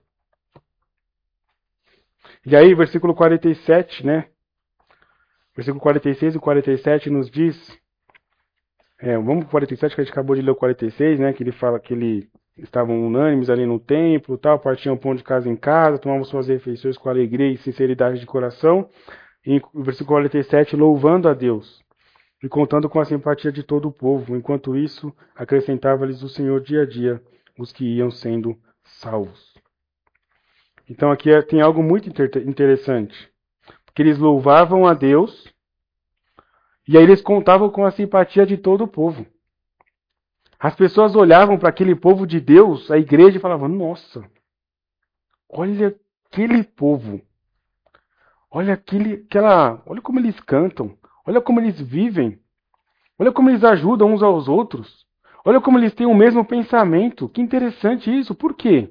E aí, versículo 47, né? Versículo 46 e 47 nos diz... vamos para o 47, que a gente acabou de ler o 46, né? Que ele fala que eles estavam unânimes ali no templo, tal, partiam pão de casa em casa, tomavam suas refeições com alegria e sinceridade de coração. E o versículo 47, louvando a Deus e contando com a simpatia de todo o povo. Enquanto isso, acrescentava-lhes o Senhor dia a dia os que iam sendo salvos. Então aqui tem algo muito interessante. Porque eles louvavam a Deus e aí eles contavam com a simpatia de todo o povo. As pessoas olhavam para aquele povo de Deus, a igreja, e falavam, nossa, olha aquele povo. Olha como eles cantam. Olha como eles vivem. Olha como eles ajudam uns aos outros. Olha como eles têm o mesmo pensamento. Que interessante isso. Por quê?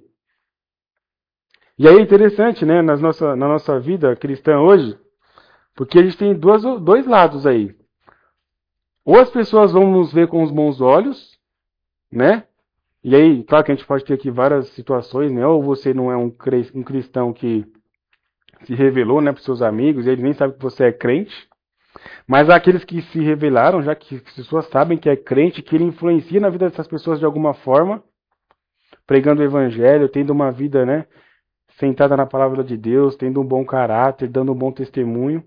E aí é interessante, né, na nossa vida cristã hoje, porque a gente tem dois lados aí. Ou as pessoas vão nos ver com os bons olhos, né? E aí, claro que a gente pode ter aqui várias situações, né? Ou você não é um cristão que se revelou, né, para os seus amigos, e eles nem sabem que você é crente. Mas há aqueles que se revelaram, já que as pessoas sabem que é crente, que ele influencia na vida dessas pessoas de alguma forma, pregando o evangelho, tendo uma vida, né, sentada na palavra de Deus, tendo um bom caráter, dando um bom testemunho.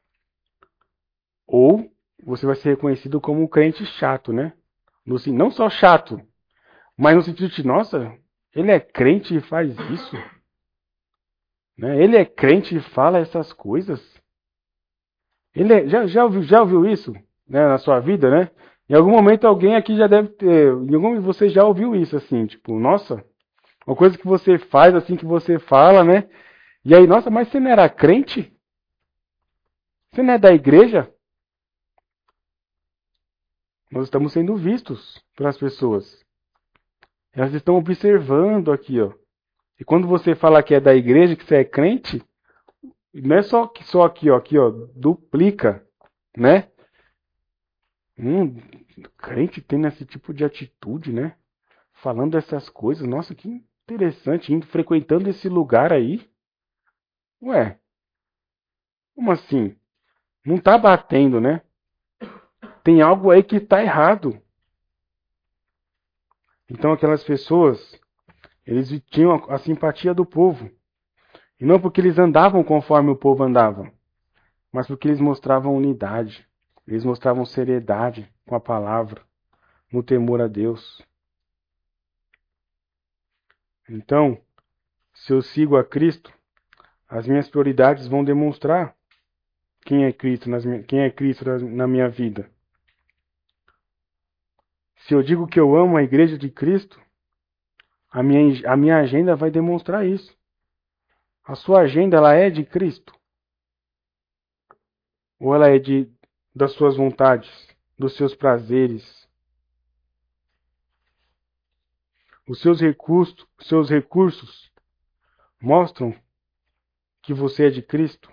Ou você vai ser reconhecido como um crente chato, né? Não só chato, mas no sentido de, nossa, ele é crente e faz isso. Né? Ele é crente e fala essas coisas. Já ouviu isso, né, na sua vida, né? Em algum momento alguém aqui já deve ter, você já ouviu isso assim, tipo, nossa, uma coisa que você faz assim, que você fala, né? E aí, nossa, mas você não era crente? Você não é da igreja? Nós estamos sendo vistos pelas pessoas. Elas estão observando aqui, ó. E quando você fala que é da igreja, que você é crente, não é só aqui, ó, duplica, né? Crente tendo esse tipo de atitude, né? Falando essas coisas. Nossa, que interessante, indo frequentando esse lugar aí. Ué, como assim? Não tá batendo, né? Tem algo aí que tá errado. Então aquelas pessoas, eles tinham a simpatia do povo. E não porque eles andavam conforme o povo andava, mas porque eles mostravam unidade. Eles mostravam seriedade com a palavra, no temor a Deus. Então, se eu sigo a Cristo, as minhas prioridades vão demonstrar quem é Cristo, na minha vida. Se eu digo que eu amo a igreja de Cristo, a minha agenda vai demonstrar isso. A sua agenda, ela é de Cristo? Ou ela é das suas vontades, dos seus prazeres? Os seus recursos mostram que você é de Cristo?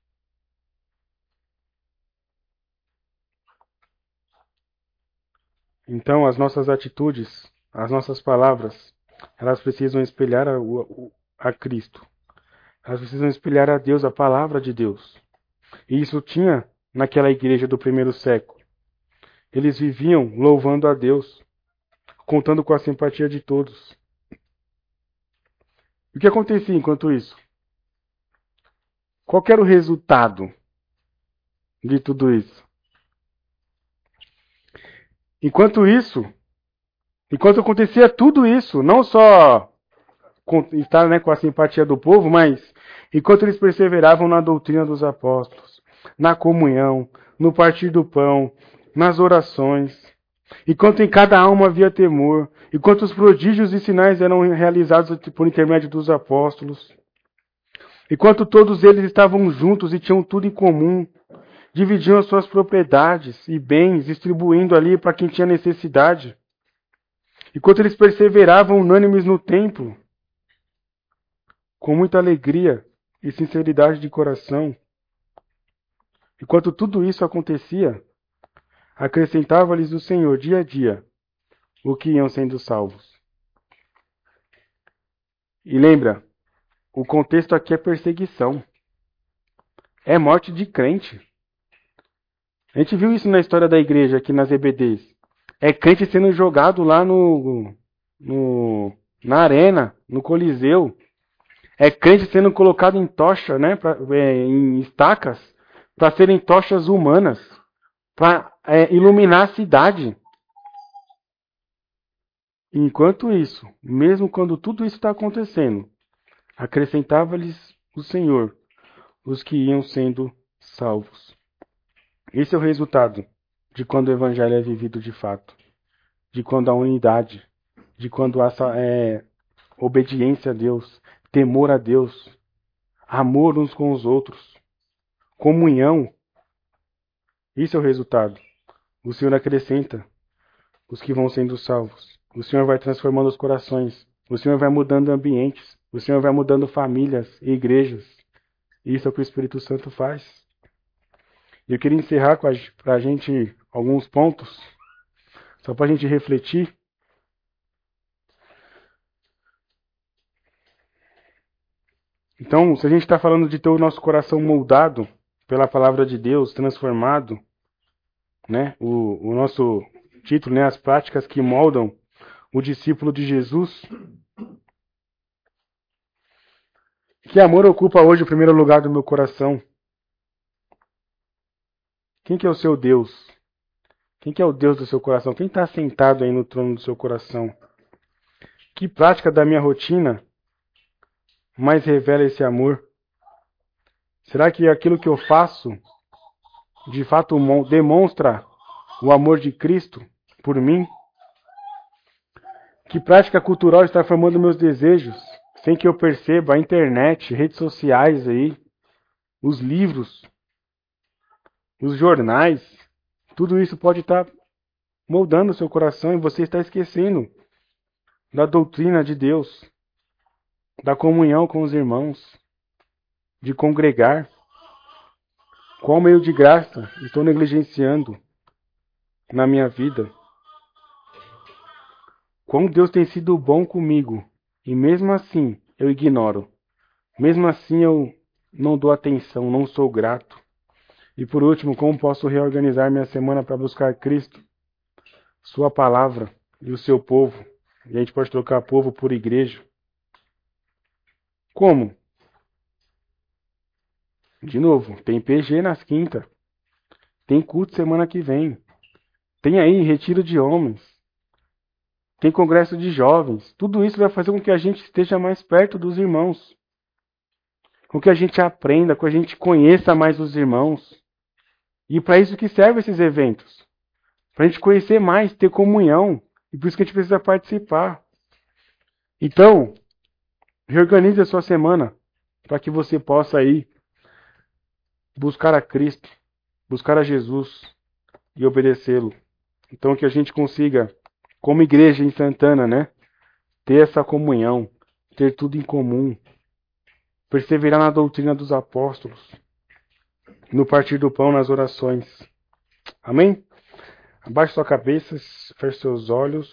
Então, as nossas atitudes, as nossas palavras, elas precisam espelhar a Cristo. Elas precisam espelhar a Deus, a palavra de Deus. E isso tinha naquela igreja do primeiro século. Eles viviam louvando a Deus, contando com a simpatia de todos. E o que acontecia enquanto isso? Qual era o resultado de tudo isso? Enquanto acontecia tudo isso, não só estar, né, com a simpatia do povo, mas enquanto eles perseveravam na doutrina dos apóstolos, na comunhão, no partir do pão, nas orações, enquanto em cada alma havia temor, enquanto os prodígios e sinais eram realizados por intermédio dos apóstolos, enquanto todos eles estavam juntos e tinham tudo em comum, dividiam as suas propriedades e bens, distribuindo ali para quem tinha necessidade, enquanto eles perseveravam unânimes no templo, com muita alegria e sinceridade de coração. Enquanto tudo isso acontecia, acrescentava-lhes o Senhor dia a dia o que iam sendo salvos. E lembra, o contexto aqui é perseguição. É morte de crente. A gente viu isso na história da igreja aqui nas EBDs. É crente sendo jogado lá na arena, no Coliseu. É crente sendo colocado em tocha, né, em estacas, para serem tochas humanas, para iluminar a cidade. Enquanto isso, mesmo quando tudo isso está acontecendo, acrescentava-lhes o Senhor os que iam sendo salvos. Esse é o resultado de quando o evangelho é vivido de fato, de quando há unidade, de quando há obediência a Deus, temor a Deus, amor uns com os outros, comunhão. Isso é o resultado. O Senhor acrescenta os que vão sendo salvos. O Senhor vai transformando os corações. O Senhor vai mudando ambientes. O Senhor vai mudando famílias e igrejas. Isso é o que o Espírito Santo faz. E eu queria encerrar para a gente alguns pontos, só para a gente refletir. Então, se a gente está falando de ter o nosso coração moldado pela palavra de Deus, transformado, né? O nosso título, né? As práticas que moldam o discípulo de Jesus. Que amor ocupa hoje o primeiro lugar do meu coração? Quem que é o seu Deus? Quem que é o Deus do seu coração? Quem está sentado aí no trono do seu coração? Que prática da minha rotina mais revela esse amor? Será que aquilo que eu faço de fato demonstra o amor de Cristo por mim? Que prática cultural está formando meus desejos, sem que eu perceba? A internet, redes sociais aí, os livros, os jornais, tudo isso pode estar moldando o seu coração e você está esquecendo da doutrina de Deus, da comunhão com os irmãos, de congregar. Qual meio de graça estou negligenciando na minha vida? Quão Deus tem sido bom comigo e mesmo assim eu ignoro. Mesmo assim eu não dou atenção, não sou grato. E por último, como posso reorganizar minha semana para buscar Cristo, Sua palavra e o seu povo? E a gente pode trocar povo por igreja. Como? De novo, tem PG nas quintas. Tem culto semana que vem. Tem aí retiro de homens. tem congresso de jovens. Tudo isso vai fazer com que a gente esteja mais perto dos irmãos. Com que a gente aprenda, com que a gente conheça mais os irmãos. E para isso que servem esses eventos. Para a gente conhecer mais, ter comunhão. E por isso que a gente precisa participar. Então, reorganize a sua semana para que você possa aí buscar a Cristo, buscar a Jesus e obedecê-lo. Então que a gente consiga, como igreja em Santana, né, ter essa comunhão, ter tudo em comum, perseverar na doutrina dos apóstolos, no partir do pão, nas orações. Amém? Abaixe sua cabeça, feche seus olhos.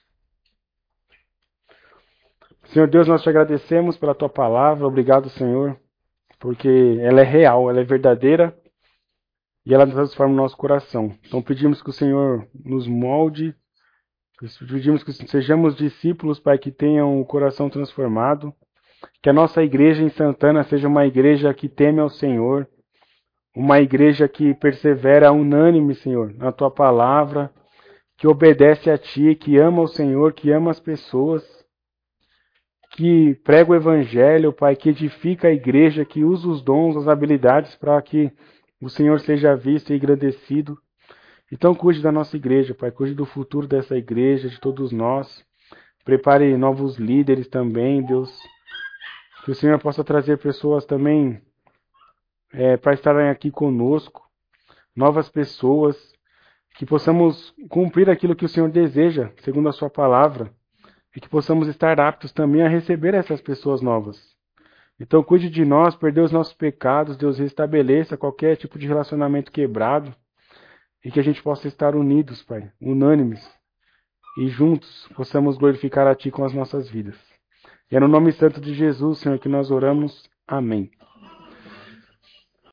Senhor Deus, nós te agradecemos pela tua palavra. Obrigado, Senhor, porque ela é real, ela é verdadeira e ela transforma o nosso coração. Então pedimos que o Senhor nos molde, pedimos que sejamos discípulos, Pai, que tenham o coração transformado, que a nossa igreja em Santana seja uma igreja que teme ao Senhor, uma igreja que persevera unânime, Senhor, na tua palavra, que obedece a ti, que ama o Senhor, que ama as pessoas, que prega o evangelho, Pai, que edifica a igreja, que usa os dons, as habilidades para que o Senhor seja visto e engrandecido. Então cuide da nossa igreja, Pai, cuide do futuro dessa igreja, de todos nós. Prepare novos líderes também, Deus. Que o Senhor possa trazer pessoas também para estarem aqui conosco, novas pessoas, que possamos cumprir aquilo que o Senhor deseja, segundo a sua palavra, e que possamos estar aptos também a receber essas pessoas novas. Então cuide de nós, perdoe os nossos pecados, Deus, restabeleça qualquer tipo de relacionamento quebrado, e que a gente possa estar unidos, Pai, unânimes, e juntos possamos glorificar a Ti com as nossas vidas. E é no nome santo de Jesus, Senhor, que nós oramos. Amém.